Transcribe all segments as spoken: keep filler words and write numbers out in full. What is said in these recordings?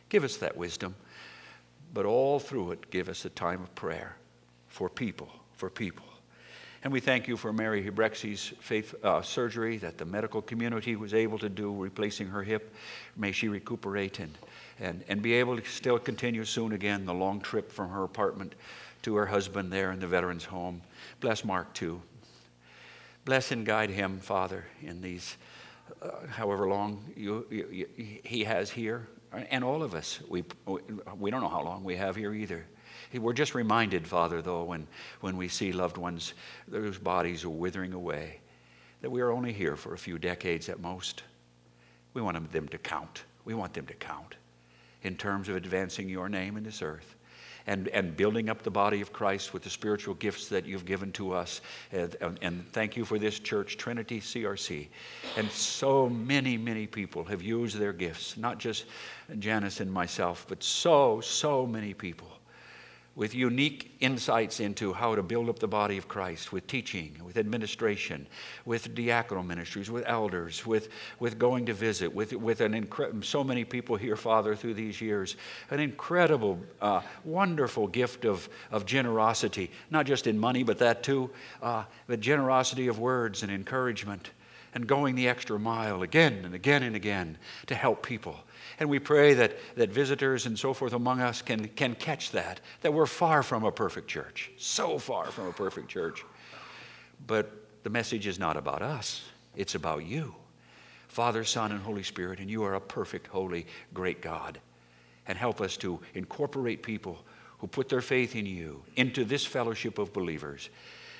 Give us that wisdom. But all through it, give us a time of prayer for people, for people. And we thank you for Mary Hebrexi's faith uh, surgery that the medical community was able to do, replacing her hip. May she recuperate and, and, and be able to still continue soon again the long trip from her apartment to her husband there in the veterans' home. Bless Mark too. Bless and guide him, Father, in these uh, however long you, you, you, he has here. And all of us, we, we don't know how long we have here either. We're just reminded, Father, though, when, when we see loved ones, whose bodies are withering away, that we are only here for a few decades at most. We want them to count. We want them to count in terms of advancing your name in this earth and, and building up the body of Christ with the spiritual gifts that you've given to us. And, and thank you for this church, Trinity C R C. And so many, many people have used their gifts, not just Janice and myself, but so, so many people, with unique insights into how to build up the body of Christ, with teaching, with administration, with diaconal ministries, with elders, with, with going to visit, with, with an incre- so many people here, Father, through these years. An incredible, uh, wonderful gift of, of generosity, not just in money, but that too, uh, but generosity of words and encouragement, and going the extra mile again and again and again to help people. And we pray that, that visitors and so forth among us can, can catch that, that we're far from a perfect church, so far from a perfect church. But the message is not about us. It's about you, Father, Son, and Holy Spirit, and you are a perfect, holy, great God. And help us to incorporate people who put their faith in you into this fellowship of believers.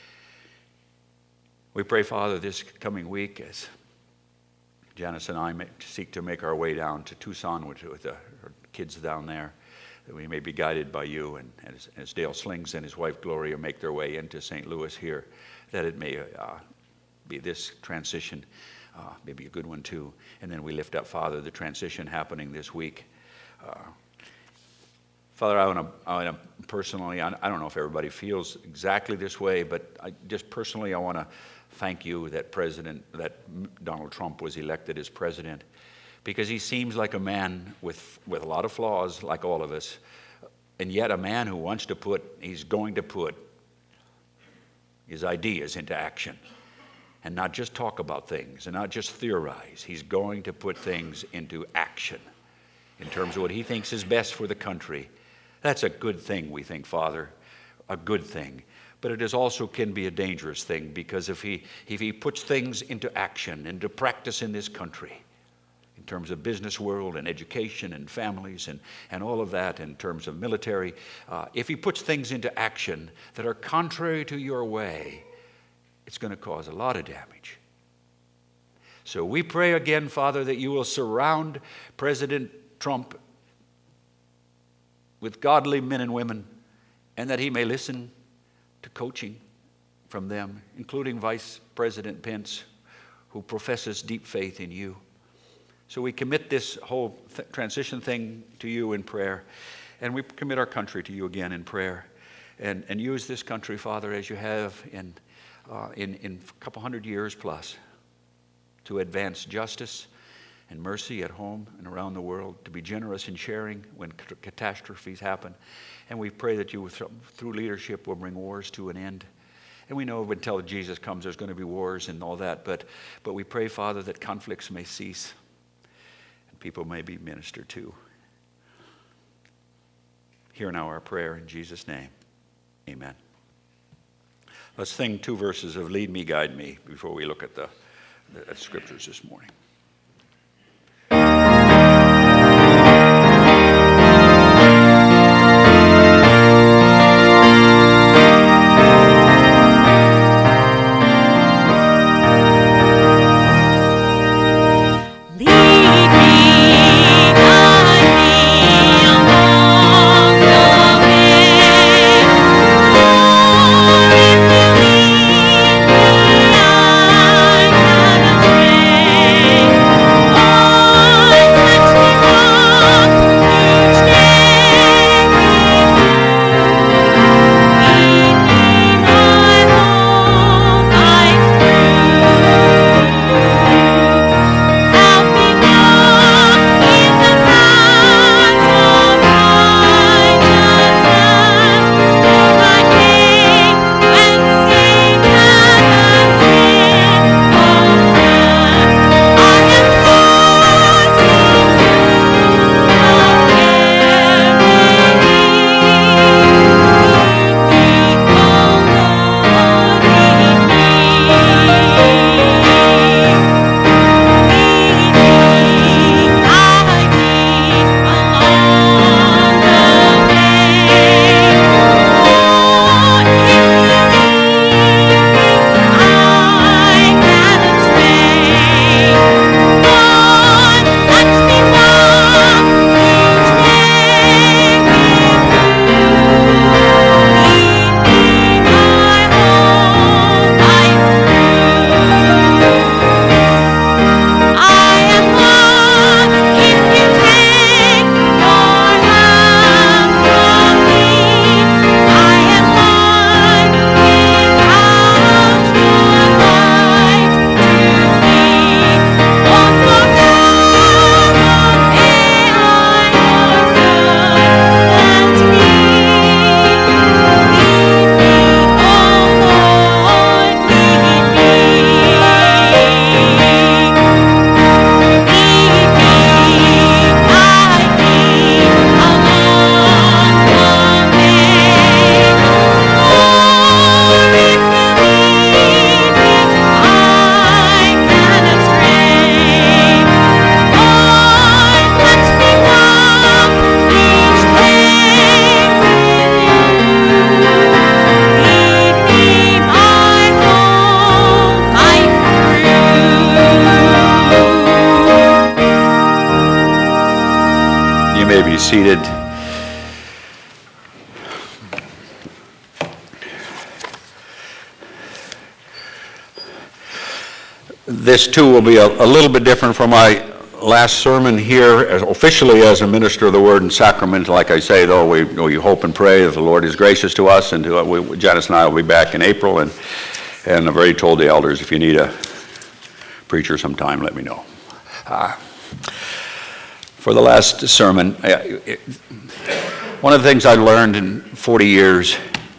We pray, Father, this coming week as Janice and I may seek to make our way down to Tucson with, with the, our kids down there, that we may be guided by you, and as, as Dale Slings and his wife Gloria make their way into Saint Louis here, that it may uh, be this transition, uh, maybe a good one too. And then we lift up, Father, the transition happening this week. Uh, Father, I want to, I want to personally, I don't know if everybody feels exactly this way, but I, just personally, I want to thank you that President, that Donald Trump was elected as president, because he seems like a man with, with a lot of flaws, like all of us, and yet a man who wants to put, he's going to put his ideas into action, and not just talk about things, and not just theorize. He's going to put things into action in terms of what he thinks is best for the country. That's a good thing, we think, Father, a good thing. But it is also can be a dangerous thing, because if he if he puts things into action, into practice in this country, in terms of business world and education and families and, and all of that, in terms of military, uh, if he puts things into action that are contrary to your way, it's going to cause a lot of damage. So we pray again, Father, that you will surround President Trump with godly men and women, and that he may listen to coaching from them, including Vice President Pence, who professes deep faith in you. So we commit this whole th- transition thing to you in prayer, and we commit our country to you again in prayer, and, and use this country, Father, as you have in, uh, in, in a couple hundred years plus, to advance justice and mercy at home and around the world, to be generous in sharing when catastrophes happen. And we pray that you, through leadership, will bring wars to an end. And we know until Jesus comes, there's going to be wars and all that. But, but we pray, Father, that conflicts may cease and people may be ministered to. Hear now our prayer in Jesus' name. Amen. Let's sing two verses of Lead Me, Guide Me before we look at the, the at scriptures this morning. Thank you. seated. This too will be a, a little bit different from my last sermon here, as officially as a minister of the Word and Sacrament. Like I say, though, we, we hope and pray that the Lord is gracious to us, and to, we, Janice and I will be back in April, and, and I've already told the elders, if you need a preacher sometime, let me know. Uh, for the last sermon, uh, it, one of the things I learned in forty years,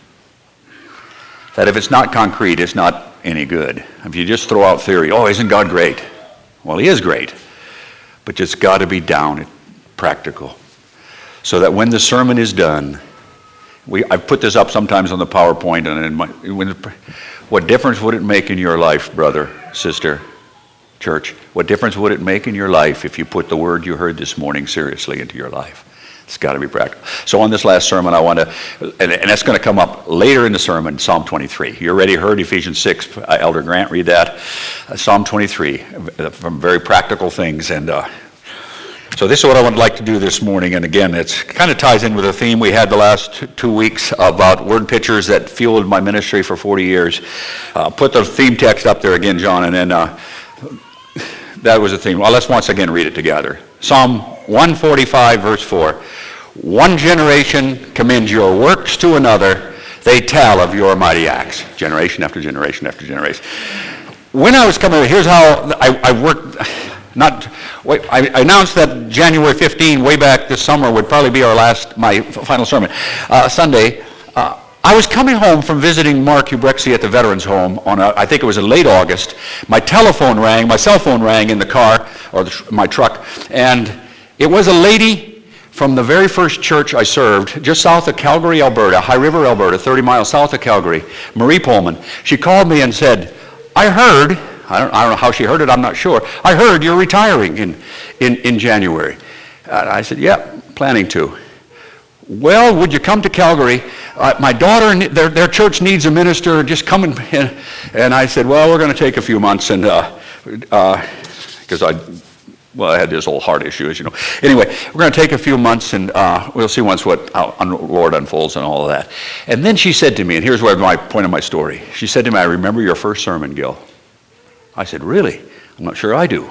that if it's not concrete, it's not any good. If you just throw out theory, oh, isn't God great? Well, he is great, but it's got to be down and practical, so that when the sermon is done, we I've put this up sometimes on the PowerPoint, and in my, when, what difference would it make in your life, brother, sister, church? What difference would it make in your life if you put the word you heard this morning seriously into your life? It's got to be practical. So on this last sermon, I want to, and, and that's going to come up later in the sermon, Psalm twenty-three. You already heard Ephesians six, uh, Elder Grant read that. Uh, Psalm twenty-three, uh, from very practical things. And uh, so this is what I would like to do this morning. And again, it kind of ties in with a theme we had the last two, two weeks about word pictures that fueled my ministry for forty years. Uh, put the theme text up there again, John, and then uh, that was the theme. Well, let's once again read it together. Psalm one forty-five, verse four. One generation commends your works to another. They tell of your mighty acts. Generation after generation after generation. When I was coming, here's how I, I worked. Not, wait, I, I announced that January fifteenth, way back this summer, would probably be our last, my final sermon, uh, Sunday. Uh, I was coming home from visiting Mark Hubrexy at the Veterans Home on, a, I think it was in late August. My telephone rang, my cell phone rang in the car, or the, my truck, and it was a lady from the very first church I served, just south of Calgary, Alberta, High River, Alberta, thirty miles south of Calgary, Marie Pullman. She called me and said, I heard, I don't, I don't know how she heard it, I'm not sure, I heard you're retiring in, in, in January. And I said, yeah, planning to. Well, would you come to Calgary? Uh, my daughter, their, their church needs a minister, just come and, and I said, well, we're going to take a few months, and because uh, uh, I, well, I had this whole heart issue, as you know. Anyway, we're going to take a few months, and uh, we'll see once what how the Lord unfolds and all of that. And then she said to me, and here's where my point of my story. She said to me, I remember your first sermon, Gil. I said, really? I'm not sure I do.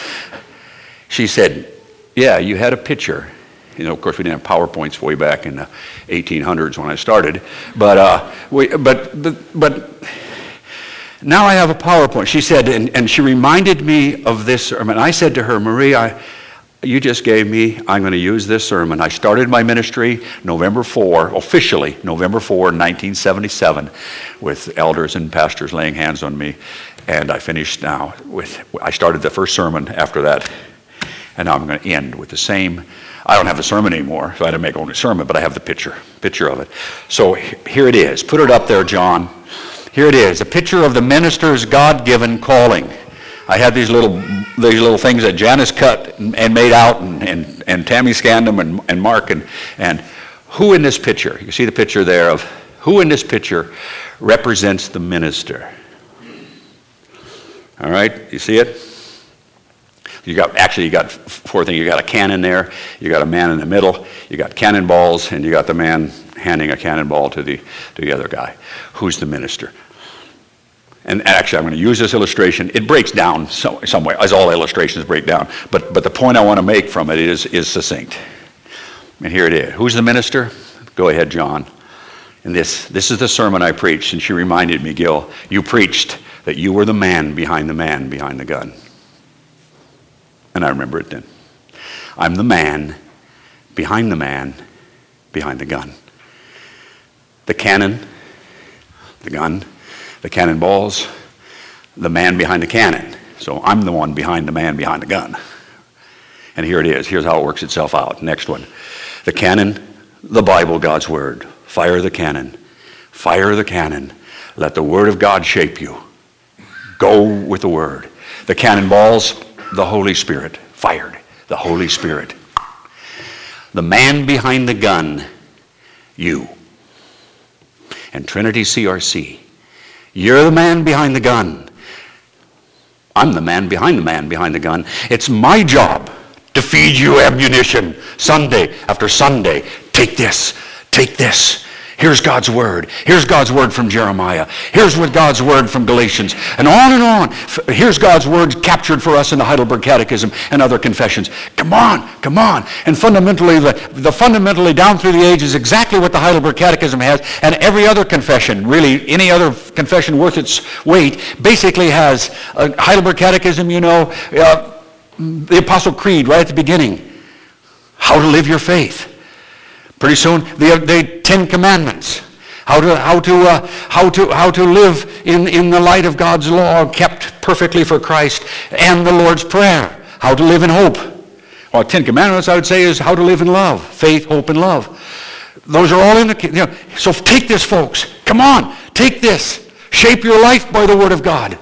She said, yeah, you had a picture. You know, of course, we didn't have PowerPoints way back in the eighteen hundreds when I started. But, uh, we, but, but, but now I have a PowerPoint. She said, and, and she reminded me of this sermon. I said to her, Marie, I, you just gave me, I'm going to use this sermon. I started my ministry November fourth, officially November fourth, nineteen seventy-seven, with elders and pastors laying hands on me. And I finished now with, I started the first sermon after that. And now I'm going to end with the same. I don't have the sermon anymore, so I had to make only a sermon, but I have the picture, picture of it. So here it is. Put it up there, John. Here it is, a picture of the minister's God-given calling. I had these little these little things that Janice cut and, and made out, and, and, and Tammy scanned them, and, and Mark, and, and who in this picture, you see the picture there of who in this picture represents the minister? All right, you see it? You got, actually you got four things. You got a cannon there, you got a man in the middle, you got cannonballs, and you got the man handing a cannonball to the, to the other guy. Who's the minister? And actually, I'm going to use this illustration. It breaks down some, some way, as all illustrations break down. But, but the point I want to make from it is, is succinct. And here it is. Who's the minister? Go ahead, John. And this, this is the sermon I preached, and she reminded me, Gil, you preached that you were the man behind the man behind the gun. And I remember it then. I'm the man behind the man behind the gun. The cannon, the gun, the cannonballs, the man behind the cannon. So I'm the one behind the man behind the gun. And here it is. Here's how it works itself out. Next one. The cannon, the Bible, God's Word. Fire the cannon. Fire the cannon. Let the Word of God shape you. Go with the Word. The cannonballs, the Holy Spirit. Fired. The Holy Spirit. The man behind the gun, you. And Trinity C R C. You're the man behind the gun. I'm the man behind the man behind the gun. It's my job to feed you ammunition. Sunday after Sunday, take this, take this. Here's God's word. Here's God's word from Jeremiah. Here's what God's word from Galatians. And on and on. Here's God's word captured for us in the Heidelberg Catechism and other confessions. Come on, come on. And fundamentally, the, the fundamentally down through the ages, exactly what the Heidelberg Catechism has, and every other confession, really any other confession worth its weight, basically has a Heidelberg Catechism, you know, uh, the Apostle Creed right at the beginning. How to live your faith. Pretty soon, the, the Ten Commandments, how to how to uh, how to how to live in, in the light of God's law, kept perfectly for Christ, and the Lord's Prayer, how to live in hope. Well, Ten Commandments, I would say, is how to live in love, faith, hope, and love. Those are all in the. You know, so take this, folks. Come on, take this. Shape your life by the Word of God.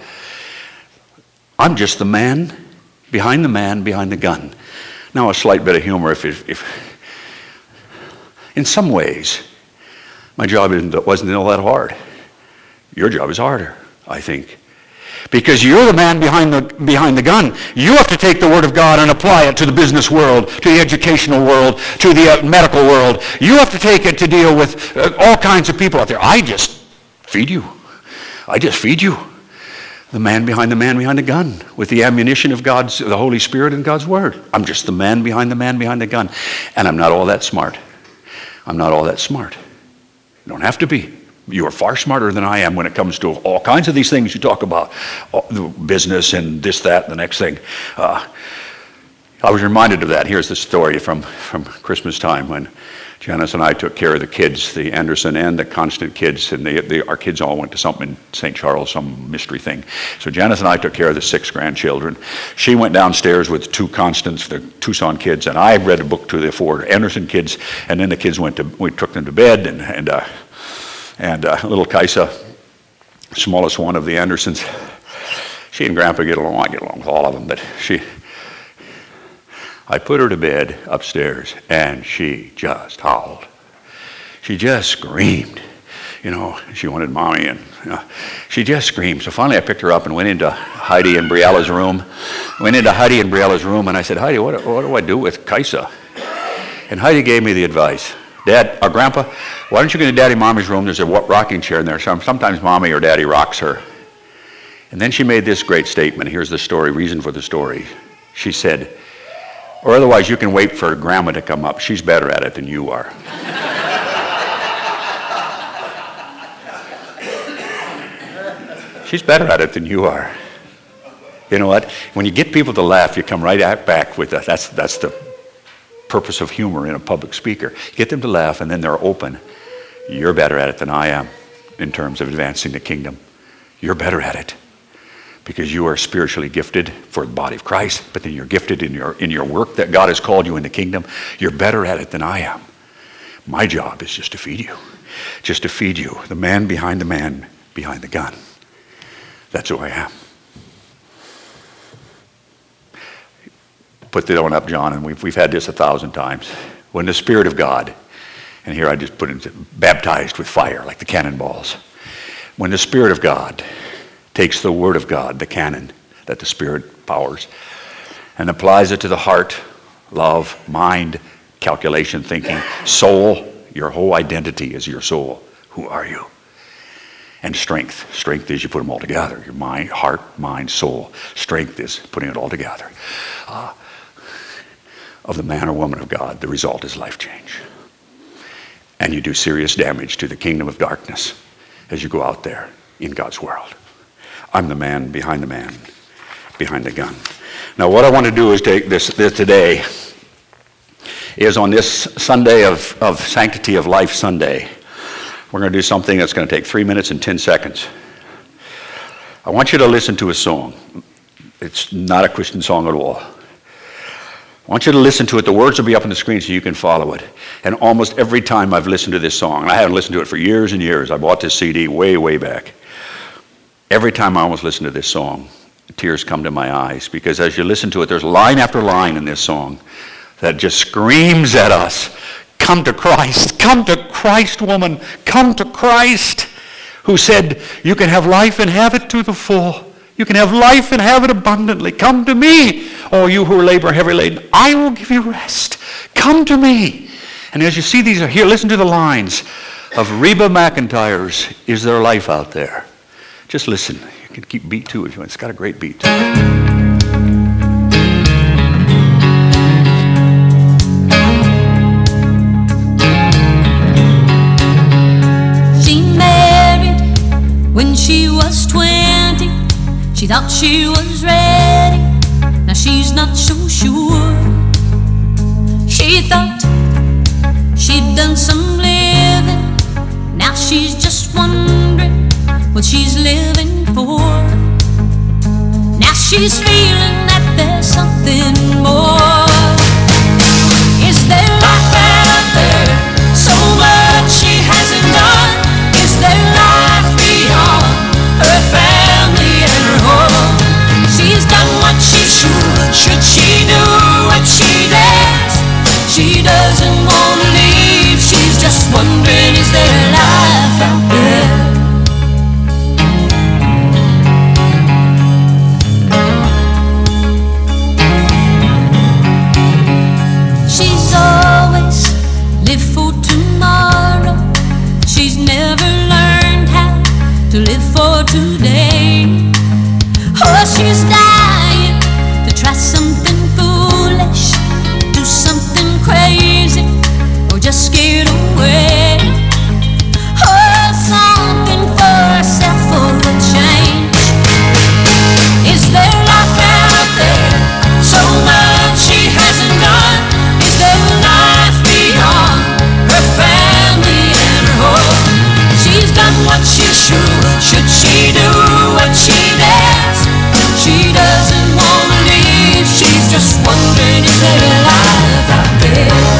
I'm just the man behind the man behind the gun. Now, a slight bit of humor, if if. In some ways, my job isn't, wasn't all that hard. Your job is harder, I think. Because you're the man behind the, behind the gun. You have to take the Word of God and apply it to the business world, to the educational world, to the uh, medical world. You have to take it to deal with uh, all kinds of people out there. I just feed you. I just feed you. The man behind the man behind the gun with the ammunition of God's, the Holy Spirit and God's Word. I'm just the man behind the man behind the gun. And I'm not all that smart. I'm not all that smart. You don't have to be. You are far smarter than I am when it comes to all kinds of these things you talk about, the business and this, that, and the next thing. Uh, I was reminded of that. Here's the story from, from Christmas time when Janice and I took care of the kids, the Anderson and the Constant kids, and they, they, our kids all went to something in Saint Charles, some mystery thing. So Janice and I took care of the six grandchildren. She went downstairs with two Constants, the Tucson kids, and I read a book to the four Anderson kids, and then the kids went to, we took them to bed, and and uh, and uh, little Kaisa, smallest one of the Andersons, she and Grandpa get along. I get along with all of them, but she. I put her to bed upstairs, and she just howled. She just screamed. You know, she wanted Mommy, and you know, she just screamed. So finally I picked her up and went into Heidi and Briella's room. Went into Heidi and Briella's room, and I said, Heidi, what, what do I do with Kaisa? And Heidi gave me the advice. Dad, or Grandpa, why don't you go to Daddy Mommy's room? There's a rocking chair in there. Sometimes Mommy or Daddy rocks her. And then she made this great statement. Here's the story, reason for the story. She said, or otherwise you can wait for Grandma to come up. She's better at it than you are. She's better at it than you are. You know what? When you get people to laugh, you come right back with that. That's, that's the purpose of humor in a public speaker. Get them to laugh, and then they're open. You're better at it than I am in terms of advancing the kingdom. You're better at it. Because you are spiritually gifted for the body of Christ, but then you're gifted in your in your work that God has called you in the kingdom. You're better at it than I am. My job is just to feed you. Just to feed you. The man behind the man behind the gun. That's who I am. Put that one up, John, and we've, we've had this a thousand times. When the Spirit of God, and here I just put it, baptized with fire like the cannonballs. When the Spirit of God takes the Word of God, the canon that the Spirit powers, and applies it to the heart, love, mind, calculation, thinking, soul. Your whole identity is your soul. Who are you? And strength. Strength is you put them all together. Your mind, heart, mind, soul. Strength is putting it all together. Uh, of the man or woman of God, the result is life change. And you do serious damage to the kingdom of darkness as you go out there in God's world. I'm the man behind the man, behind the gun. Now what I want to do is take this, this today, is on this Sunday of, of Sanctity of Life Sunday, we're going to do something that's going to take three minutes and ten seconds. I want you to listen to a song. It's not a Christian song at all. I want you to listen to it. The words will be up on the screen so you can follow it. And almost every time I've listened to this song, and I haven't listened to it for years and years. I bought this C D way, way back. Every time I almost listen to this song, tears come to my eyes, because as you listen to it, there's line after line in this song that just screams at us, come to Christ, come to Christ, woman, come to Christ, who said you can have life and have it to the full. You can have life and have it abundantly. Come to me, all you who are labor heavy laden. I will give you rest. Come to me. And as you see these are here, listen to the lines of Reba McEntire's Is There Life Out There? Just listen. You can keep beat to it if you want. It's got a great beat to it. When she was twenty, she thought she was ready. Now she's not so sure. She thought she'd done some living. Now she's just wondering what she's living for. Now she's feeling that there's something more. Is there life out there? So much she hasn't done. Is there life beyond her family and her home? She's done what she should. Should she do what she does? She doesn't want to leave. She's just wondering, is there life out there? She's always lived for tomorrow. She's never learned how to live for today. Oh, she's dying to try something foolish, do something crazy, or just scared away. Oh, something for herself for a change. Is there life out there? So much she hasn't done. Is there life beyond her family and her home? She's done what she should. Should she do what she does? She doesn't want to leave. She's just wondering, is there life out there?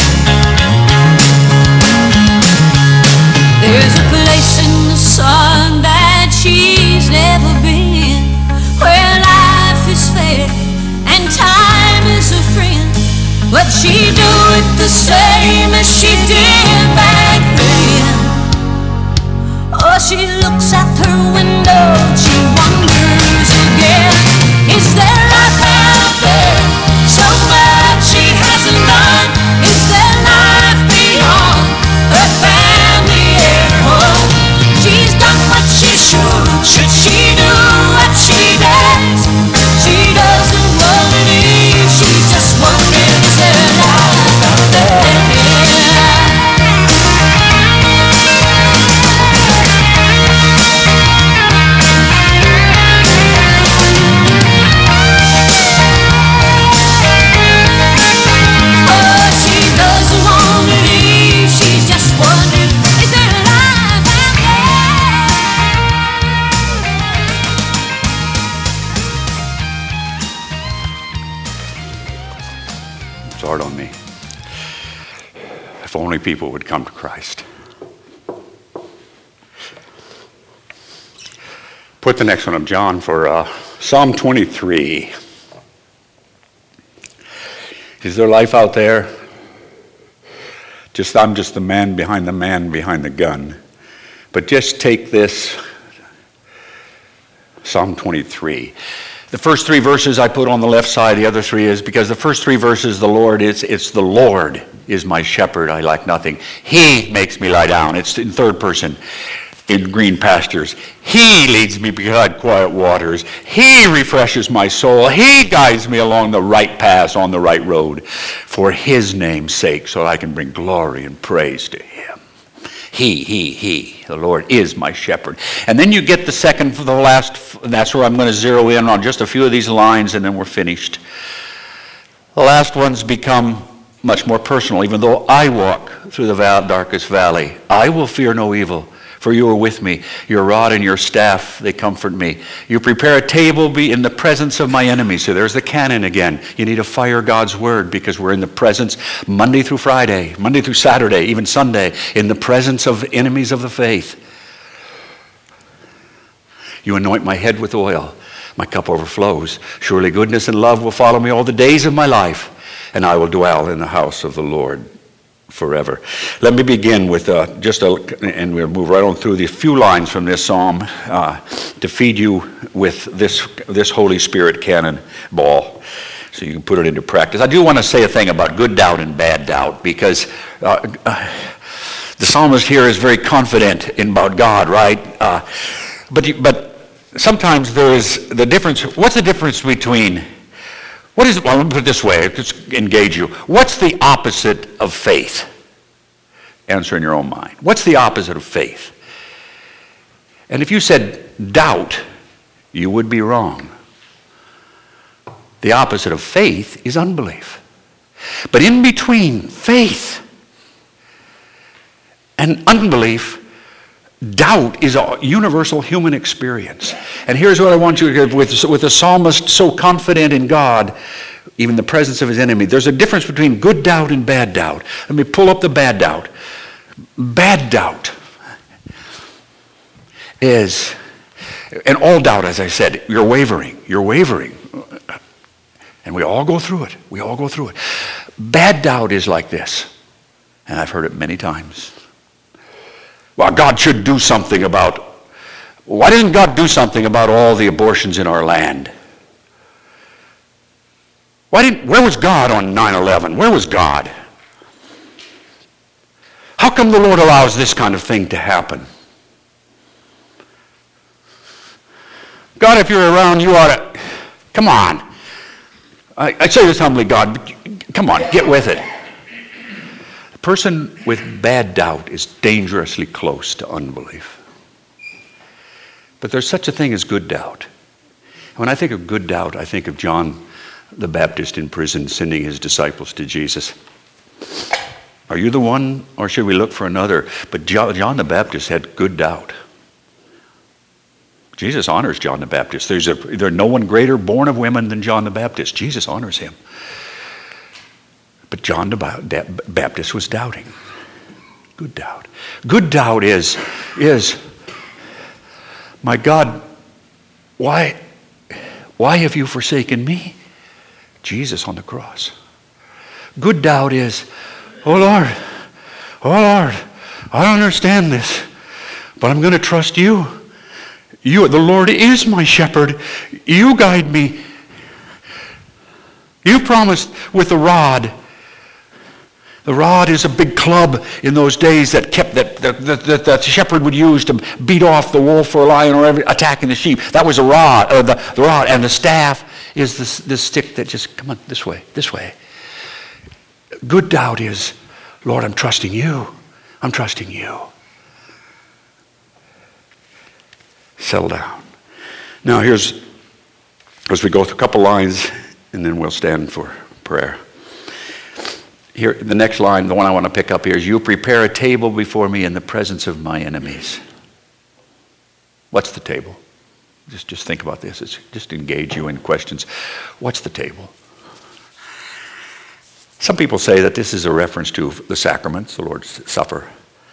There's a place in the sun that she's never been, where life is fair and time is a friend. But she do it the same as she did back then. Oh, she looks out her window, she wonders again. Is there life out there? So much she hasn't done. Is there life beyond her family and her home? She's done what she should. Should she do what she does? She doesn't want to leave. She's just wondering, is there life out there? Hard on me. If only people would come to Christ. Put the next one up, John, for uh, Psalm twenty-three. Is there life out there? Just I'm just the man behind the man behind the gun. But just take this, Psalm twenty-three. The first three verses I put on the left side, the other three is because the first three verses, the Lord, it's, it's the Lord is my shepherd, I lack nothing. He makes me lie down. It's in third person, in green pastures. He leads me beside quiet waters. He refreshes my soul. He guides me along the right paths on the right road for his name's sake, so I can bring glory and praise to him. He, he, he, the Lord is my shepherd. And then you get the second for the last, that's where I'm going to zero in on just a few of these lines and then we're finished. The last ones become much more personal. Even though I walk through the darkest valley, I will fear no evil, for you are with me. Your rod and your staff, they comfort me. You prepare a table be in the presence of my enemies. So there's the canon again. You need to fire God's word because we're in the presence Monday through Friday, Monday through Saturday, even Sunday, in the presence of enemies of the faith. You anoint my head with oil. My cup overflows. Surely goodness and love will follow me all the days of my life, and I will dwell in the house of the Lord forever. Let me begin with uh, just a, and we'll move right on through the few lines from this psalm uh, to feed you with this this Holy Spirit cannonball, so you can put it into practice. I do want to say a thing about good doubt and bad doubt, because uh, uh, the psalmist here is very confident in about God, right? Uh, but but sometimes there is the difference. What's the difference between What is, well, let me put it this way, just engage you. What's the opposite of faith? Answer in your own mind. What's the opposite of faith? And if you said doubt, you would be wrong. The opposite of faith is unbelief. But in between faith and unbelief, doubt is a universal human experience. And here's what I want you to get with, with the psalmist so confident in God, even the presence of his enemy. There's a difference between good doubt and bad doubt. Let me pull up the bad doubt. Bad doubt is, and all doubt, as I said, you're wavering, you're wavering. And we all go through it. We all go through it. Bad doubt is like this, and I've heard it many times. Well, God should do something about, why didn't God do something about all the abortions in our land? Why didn't, where was God on nine eleven? Where was God? How come the Lord allows this kind of thing to happen? God, if you're around, you ought to, come on. I, I say this humbly, God, but come on, get with it. A person with bad doubt is dangerously close to unbelief. But there's such a thing as good doubt. When I think of good doubt, I think of John the Baptist in prison sending his disciples to Jesus. Are you the one, or should we look for another? But John the Baptist had good doubt. Jesus honors John the Baptist. There's, a, there's no one greater born of women than John the Baptist. Jesus honors him. But John the Baptist was doubting. Good doubt. Good doubt is, is, my God, why, why have you forsaken me? Jesus on the cross. Good doubt is, oh Lord, oh Lord, I don't understand this, but I'm going to trust you. You, the Lord is my shepherd. You guide me. You promised with the rod. The rod is a big club in those days that kept that the, the, the, the shepherd would use to beat off the wolf or a lion or every, attacking the sheep. That was a rod, uh, the, the rod, and the staff is this, this stick that just, come on, this way, this way. Good doubt is, Lord, I'm trusting you. I'm trusting you. Settle down. Now here's, as we go through a couple lines, and then we'll stand for prayer. Here, the next line, the one I want to pick up here is, you prepare a table before me in the presence of my enemies. What's the table? Just, just think about this. It's just engage you in questions. What's the table? Some people say that this is a reference to the sacraments, the Lord's Supper.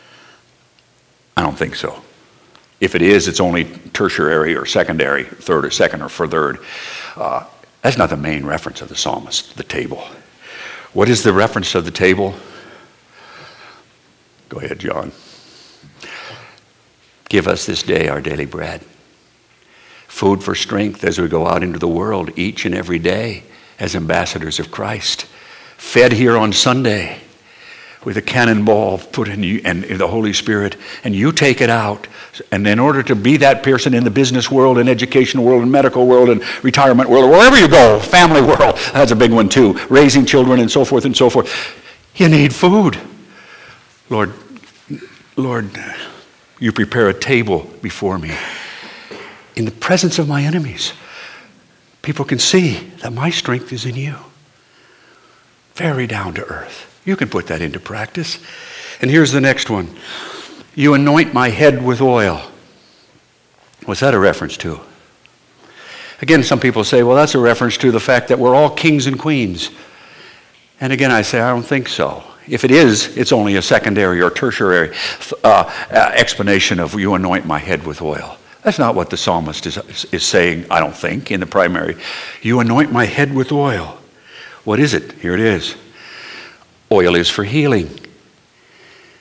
I don't think so. If it is, it's only tertiary or secondary, third or second or third. Uh, that's not the main reference of the psalmist, the table. What is the reference of the table? Go ahead, John. Give us this day our daily bread. Food for strength as we go out into the world each and every day as ambassadors of Christ. Fed here on Sunday with a cannonball put in you and in the Holy Spirit, and you take it out. And in order to be that person in the business world and education world and medical world and retirement world, or wherever you go, family world, that's a big one too, raising children and so forth and so forth, you need food. Lord, Lord, you prepare a table before me in the presence of my enemies. People can see that my strength is in you. Very down to earth. You can put that into practice. And here's the next one. You anoint my head with oil. What's that a reference to? Again, some people say, well, that's a reference to the fact that we're all kings and queens. And again, I say, I don't think so. If it is, it's only a secondary or tertiary uh, uh, explanation of you anoint my head with oil. That's not what the psalmist is, is saying, I don't think, in the primary. You anoint my head with oil. What is it? Here it is. Oil is for healing.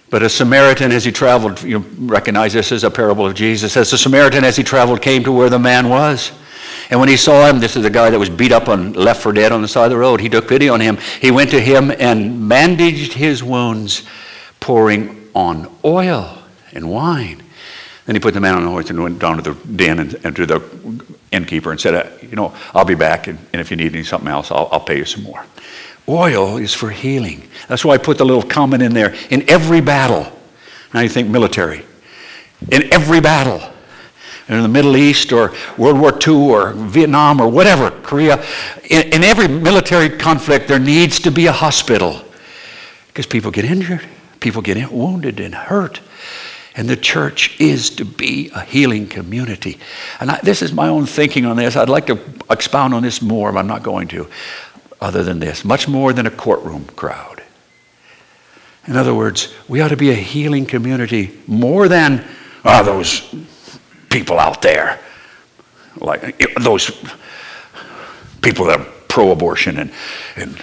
But a Samaritan, as he traveled, you recognize this as a parable of Jesus, as the Samaritan, as he traveled, came to where the man was. And when he saw him, this is the guy that was beat up and left for dead on the side of the road. He took pity on him. He went to him and bandaged his wounds, pouring on oil and wine. Then he put the man on the horse and went down to the den and, and to the innkeeper and said, uh, you know, I'll be back, and, and if you need something else, I'll, I'll pay you some more. Oil is for healing. That's why I put the little comment in there. In every battle, now you think military, in every battle, in the Middle East or World War Two or Vietnam or whatever, Korea, in, in every military conflict, there needs to be a hospital because people get injured, people get wounded and hurt. And the church is to be a healing community. And I, this is my own thinking on this. I'd like to expound on this more, but I'm not going to. Other than this, much more than a courtroom crowd. In other words, we ought to be a healing community more than oh, those people out there, like those people that are pro-abortion and, and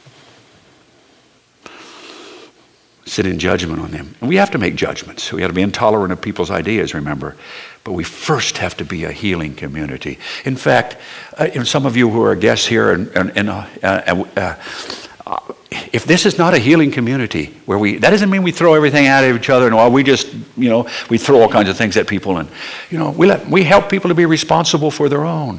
sit in judgment on them. And we have to make judgments. We have to be intolerant of people's ideas, remember. But we first have to be a healing community. In fact, uh, some of you who are guests here, and, and, and uh, uh, uh, uh, if this is not a healing community, where we, that doesn't mean we throw everything at each other, and well, we just, you know, we throw all kinds of things at people, and, you know, we let, we help people to be responsible for their own.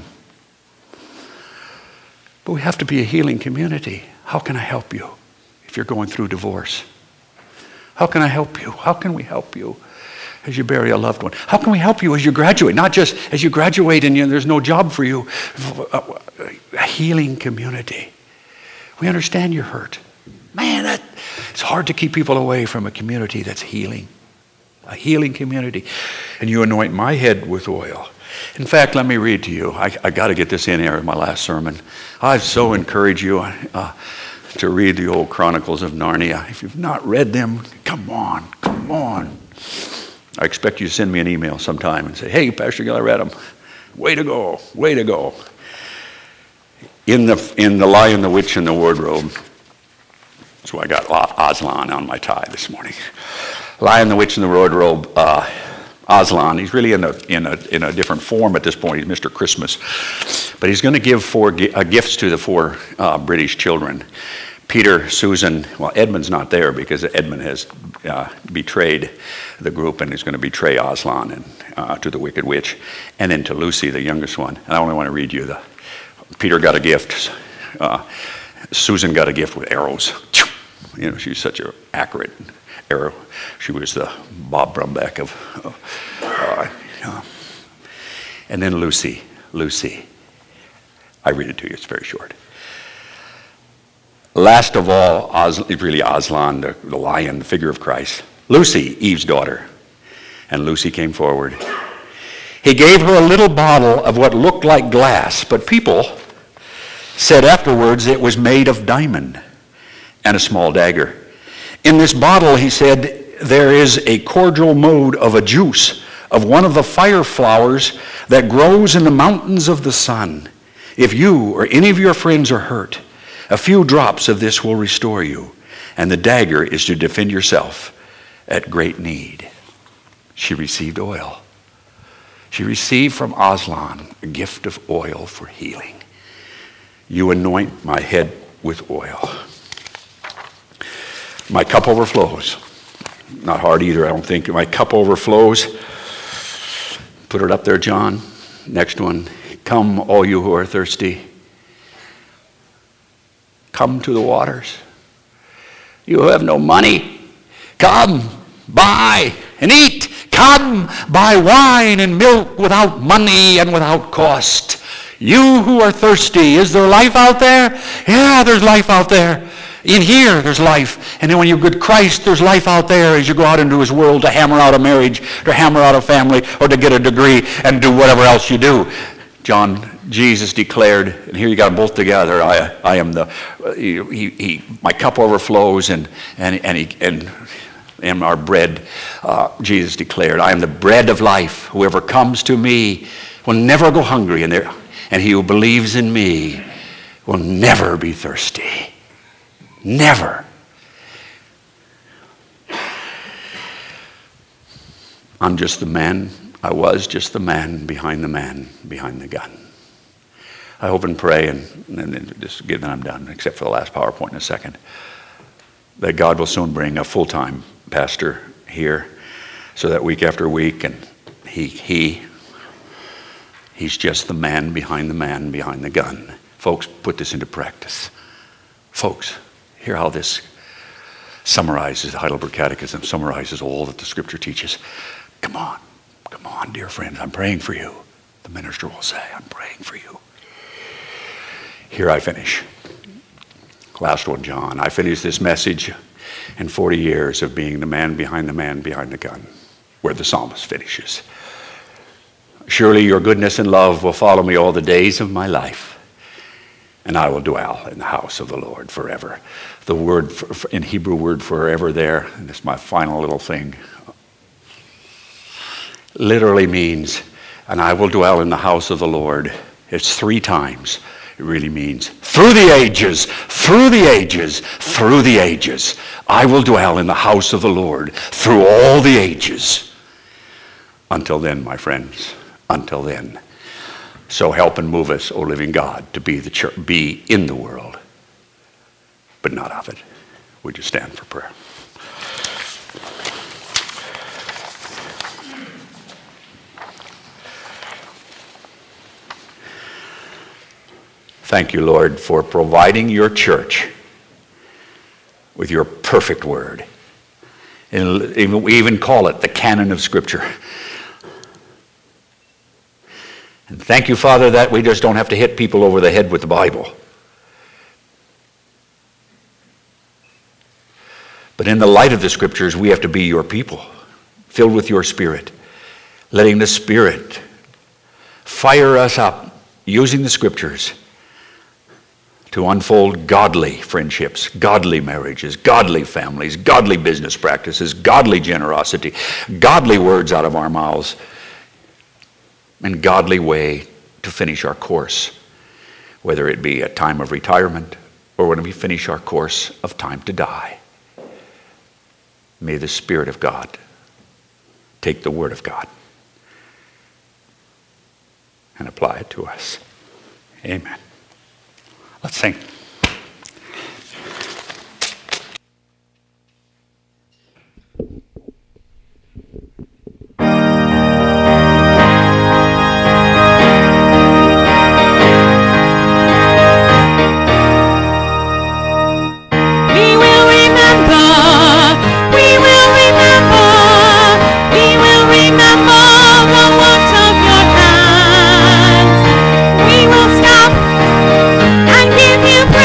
But we have to be a healing community. How can I help you if you're going through divorce? How can I help you? How can we help you as you bury a loved one? How can we help you as you graduate? Not just as you graduate and you, there's no job for you. A healing community. We understand you're hurt. Man, that, it's hard to keep people away from a community that's healing. A healing community. And you anoint my head with oil. In fact, let me read to you. I, I got to get this in here in my last sermon. I so encourage you uh, to read the old Chronicles of Narnia. If you've not read them, come on, come on. I expect you to send me an email sometime and say, hey, Pastor Gill, I read them. Way to go, way to go. In the in the Lion, the Witch, and the Wardrobe. That's why I got Aslan on my tie this morning. Lion, the Witch, and the Wardrobe. Uh, Aslan, he's really in a, in a in a different form at this point. He's Mister Christmas. But he's going to give four uh, gifts to the four uh, British children. Peter, Susan, well, Edmund's not there because Edmund has uh, betrayed the group and is going to betray Aslan and uh, to the Wicked Witch. And then to Lucy, the youngest one. And I only want to read you the, Peter got a gift. Uh, Susan got a gift with arrows. You know, she's such an accurate arrow. She was the Bob Brumback of, uh, uh, and then Lucy, Lucy. I read it to you, it's very short. Last of all, Oz, really Aslan, the, the lion, the figure of Christ. Lucy, Eve's daughter. And Lucy came forward. He gave her a little bottle of what looked like glass, but people said afterwards it was made of diamond, and a small dagger. In this bottle, he said, there is a cordial mode of a juice of one of the fire flowers that grows in the mountains of the sun. If you or any of your friends are hurt, a few drops of this will restore you, and the dagger is to defend yourself at great need. She received oil. She received from Aslan a gift of oil for healing. You anoint my head with oil. My cup overflows. Not hard either, I don't think. My cup overflows. Put it up there, John. Next one. Come, all you who are thirsty. Come to the waters. You who have no money, come, buy and eat. Come, buy wine and milk without money and without cost. You who are thirsty, is there life out there? Yeah, there's life out there. In here, there's life. And then when you're with Christ, there's life out there as you go out into his world to hammer out a marriage, to hammer out a family, or to get a degree and do whatever else you do. John, Jesus declared, and here you got them both together, I I am the, he, he, my cup overflows, and and and, he, and, and our bread, uh, Jesus declared, I am the bread of life. Whoever comes to me will never go hungry, and, there, and he who believes in me will never be thirsty. Never. I'm just the man, I was just the man behind the man behind the gun. I hope and pray, and, and then just get that I'm done, except for the last PowerPoint in a second, that God will soon bring a full-time pastor here so that week after week, and he, he, he's just the man behind the man behind the gun. Folks, put this into practice. Folks, hear how this summarizes, the Heidelberg Catechism summarizes all that the Scripture teaches. Come on, come on, dear friends, I'm praying for you. The minister will say, I'm praying for you. Here I finish. Last one, John. I finish this message in forty years of being the man behind the man behind the gun, where the psalmist finishes. Surely your goodness and love will follow me all the days of my life, and I will dwell in the house of the Lord forever. The word for, in Hebrew word forever there, and this is my final little thing, literally means, and I will dwell in the house of the Lord. It's three times. It really means through the ages, through the ages, through the ages. I will dwell in the house of the Lord through all the ages. Until then, my friends, until then. So help and move us, O living God, to be the church, be in the world, but not of it. Would you stand for prayer? Thank you, Lord, for providing your church with your perfect word. And we even call it the canon of Scripture. And thank you, Father, that we just don't have to hit people over the head with the Bible. But in the light of the Scriptures, we have to be your people, filled with your Spirit, letting the Spirit fire us up, using the Scriptures to unfold godly friendships, godly marriages, godly families, godly business practices, godly generosity, godly words out of our mouths, and godly way to finish our course, whether it be a time of retirement or when we finish our course of time to die. May the Spirit of God take the Word of God and apply it to us. Amen. Let's sing. Give you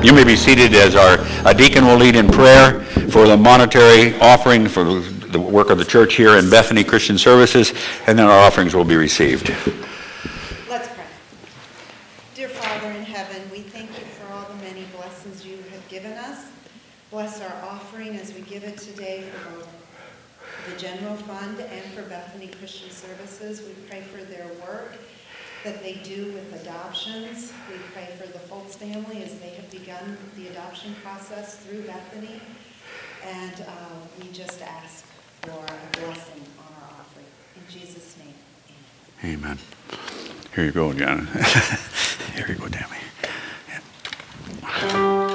You may be seated as our uh, deacon will lead in prayer for the monetary offering for the work of the church here in Bethany Christian Services, and then our offerings will be received. Let's pray. Dear Father in heaven, we thank you for all the many blessings you have given us. Bless our offering as we give it today for both the general fund and for Bethany Christian Services. We pray for their work that they do with adoptions. We pray for the Foltz family as they have begun the adoption process through Bethany. And uh, we just ask for a blessing on our offering. In Jesus' name, amen. Amen. Here you go again. Here you go, Tammy. Yeah.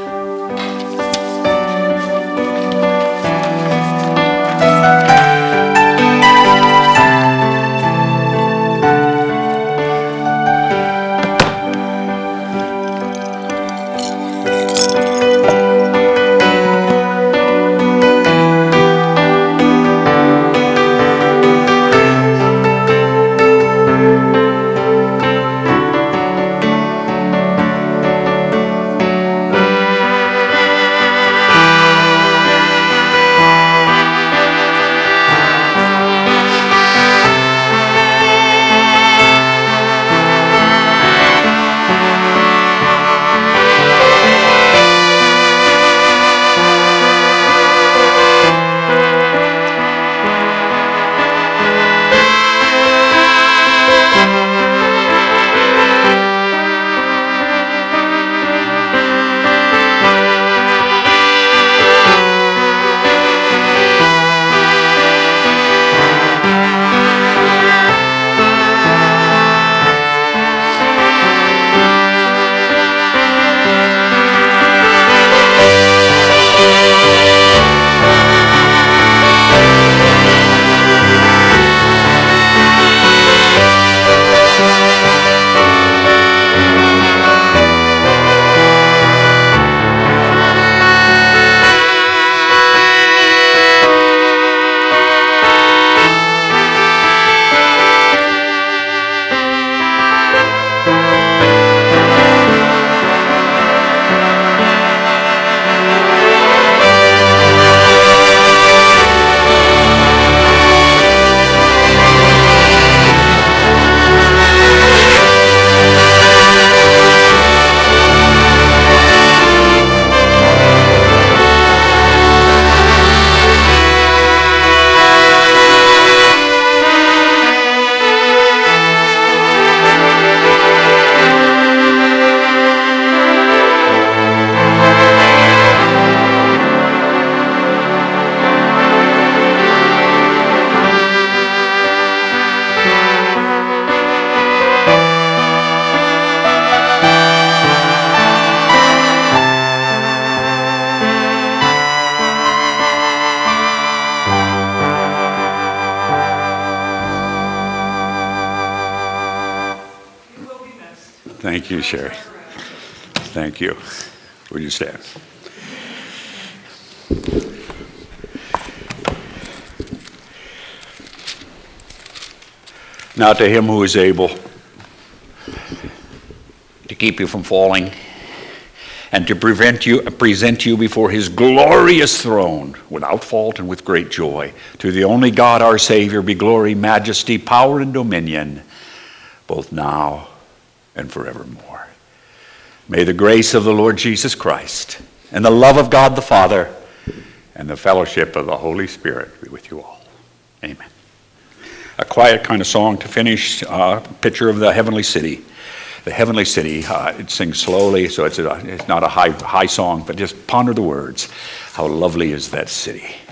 Thank you, Sherry. Thank you. Would you stand? Now to him who is able to keep you from falling and to prevent you, present you before his glorious throne without fault and with great joy. To the only God, our Savior, be glory, majesty, power, and dominion, both now and forevermore. May the grace of the Lord Jesus Christ and the love of God the Father and the fellowship of the Holy Spirit be with you all. Amen. A quiet kind of song to finish, uh, picture of the heavenly city. The heavenly city, uh, it sings slowly, so it's, a, it's not a high, high song, but just ponder the words. How lovely is that city.